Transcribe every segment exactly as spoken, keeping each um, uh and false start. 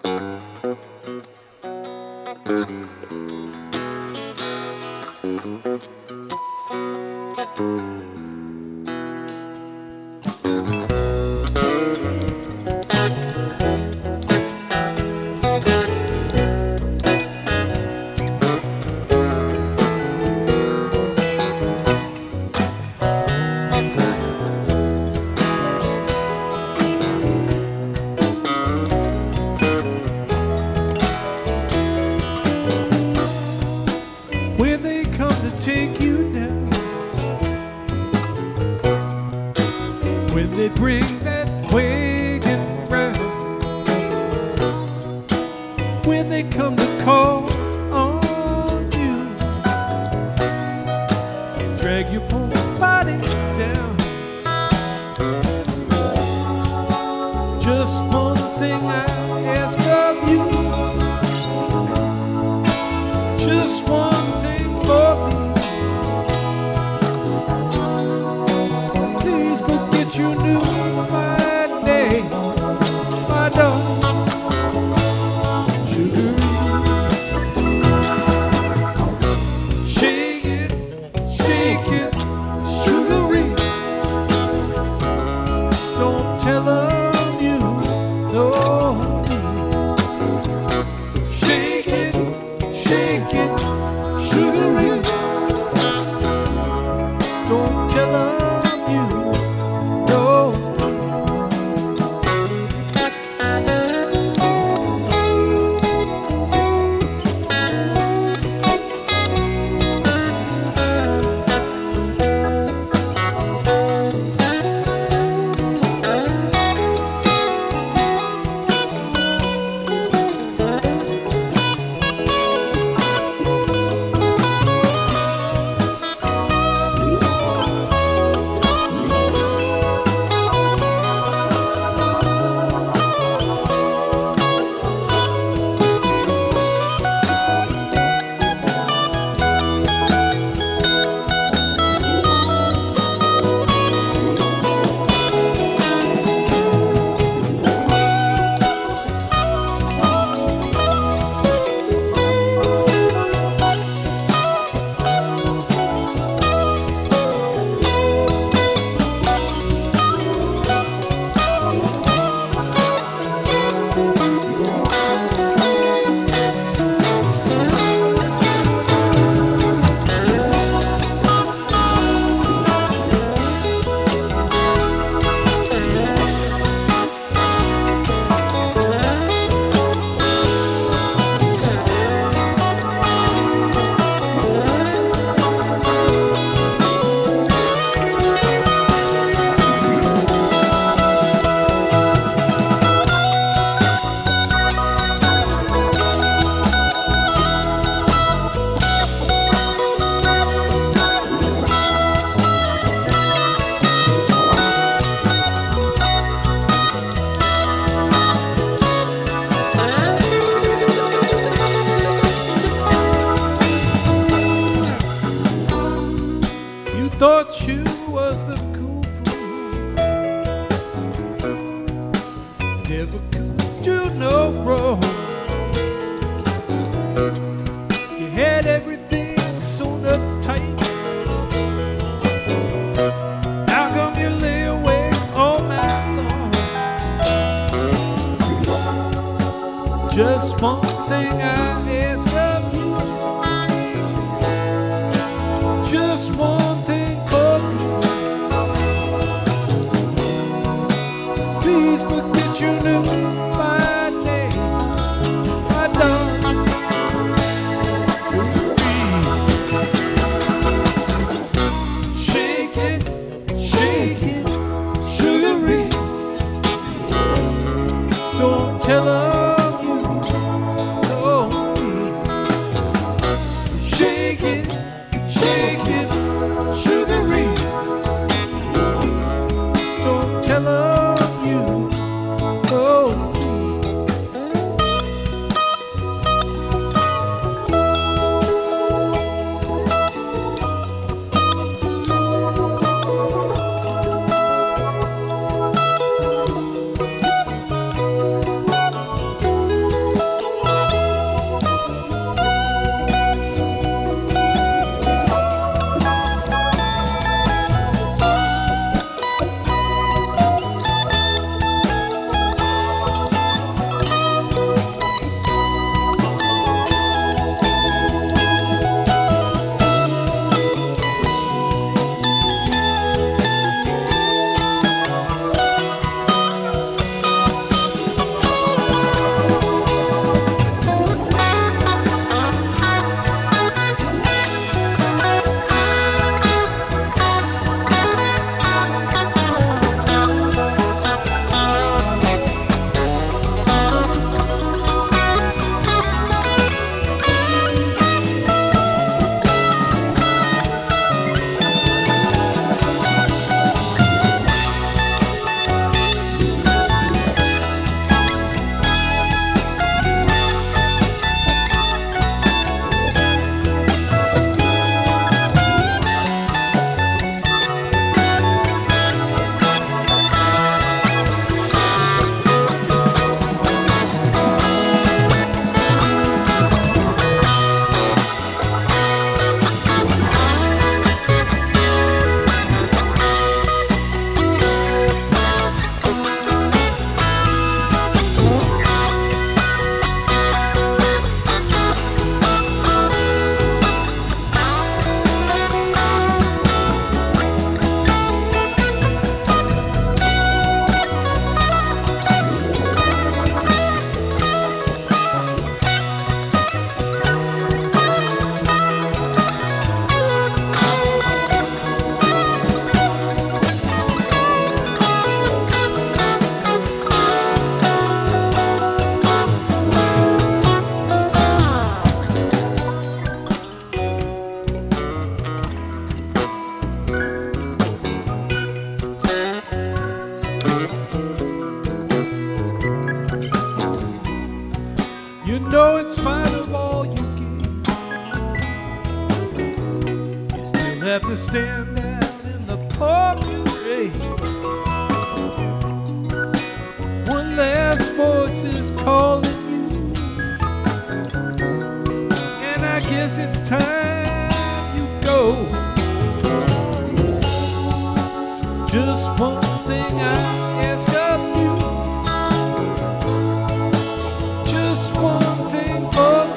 When they come to take you down, when they bring that wagon round, when they come to call on you and drag your poor body down, just one thing I ask of you, just one for me. Please forget you knew my name, my darling, Sugar. Shake it, shake it, Sugar. Just don't tell them you know me. Shake it, shake it, Sugar. Don't tell them you know thought you was the cool fool, never could do no wrong. You had everything sewn up tight. How come you lay awake all night long? Just one thing I ask of you, just one thing. Please forget you knew my name, my darling, Sugar. Shake it, shake it, Sugar. Just don't tell them you know me. You know, in spite of all you give, you still have to stand down in the pouring rain. One last voice is calling you, and I guess it's time you go. Just one thing I ask of you, just one thing more.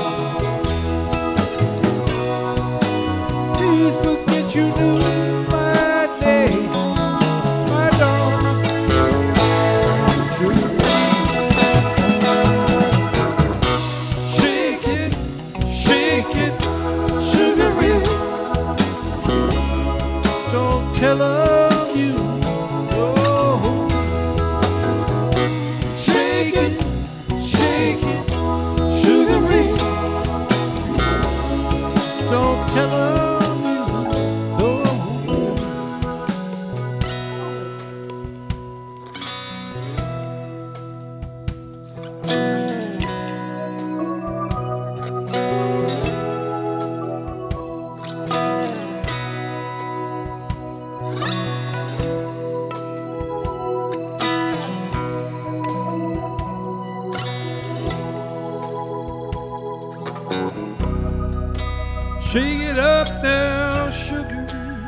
Please forget you knew my name, my darling. Shake it, shake it, sugar it. Just don't tell her. Tell them you know. Shake it up now, sugar.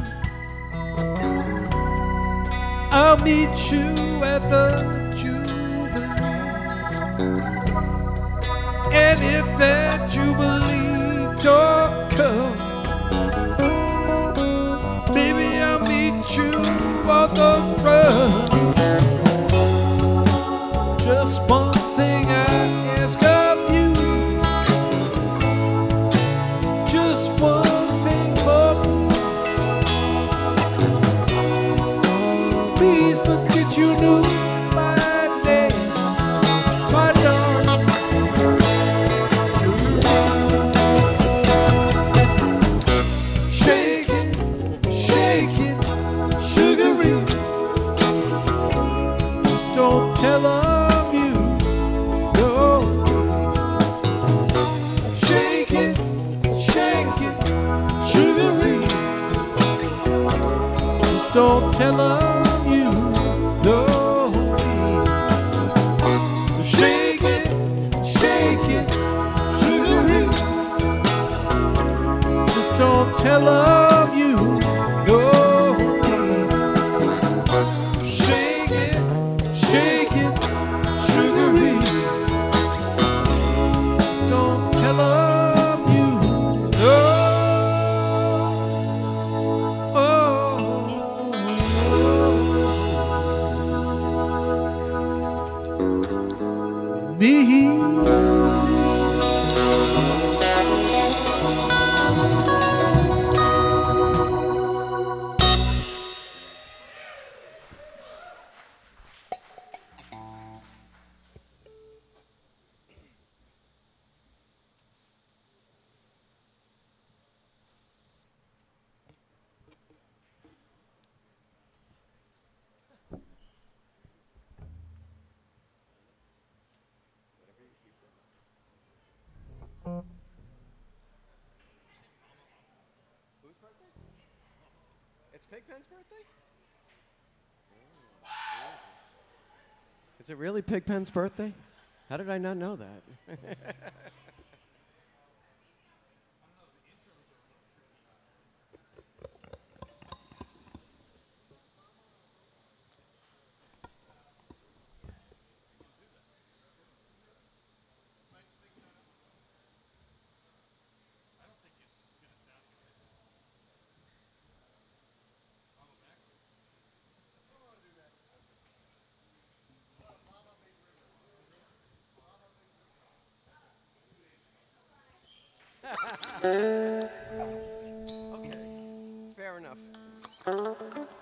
I'll meet you at the Jubilee. And if that Jubilee don't come, maybe I'll meet you on the run. Just one thing I ask of you, just one thing more. Please forget you knew my name, my darling. Shake it, shake it, sugary. Just don't tell them you know. Shake it, shake it, sugary. Just don't tell them you know. Shake it, shake it, sugary. Just don't tell them you know. Shake it, shake it, sugary. Just don't tell them you know. Me. Whose birthday? It's Pigpen's birthday? Oh, Jesus. Is it really Pigpen's birthday? How did I not know that? Okay, fair enough.